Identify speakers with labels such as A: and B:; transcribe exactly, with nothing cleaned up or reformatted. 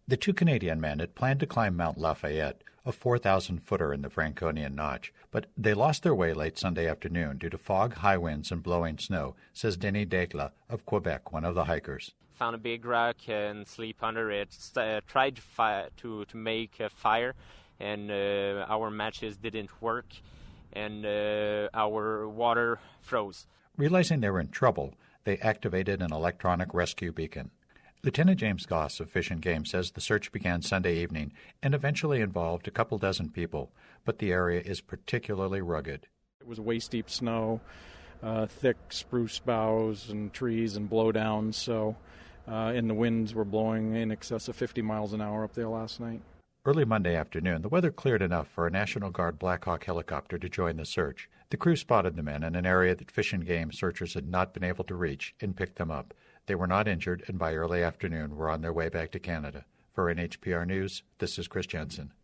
A: The two Canadian men had planned to climb Mount Lafayette, a four thousand footer in the Franconian Notch, but they lost their way late Sunday afternoon due to fog, high winds, and blowing snow, says Denis Descla of Quebec, one of the hikers.
B: Found a big rock and sleep under it. Uh, tried to, fi- to to make a fire, and uh, our matches didn't work, and uh, our water froze.
A: Realizing they were in trouble, they activated an electronic rescue beacon. Lieutenant James Goss of Fish and Game says the search began Sunday evening and eventually involved a couple dozen people, but the area is particularly rugged.
C: It was waist-deep snow, uh, thick spruce boughs and trees and blowdowns, so uh, and the winds were blowing in excess of fifty miles an hour up there last night.
A: Early Monday afternoon, the weather cleared enough for a National Guard Black Hawk helicopter to join the search. The crew spotted the men in an area that Fish and Game searchers had not been able to reach and picked them up. They were not injured and by early afternoon were on their way back to Canada. For N H P R News, this is Chris Jensen.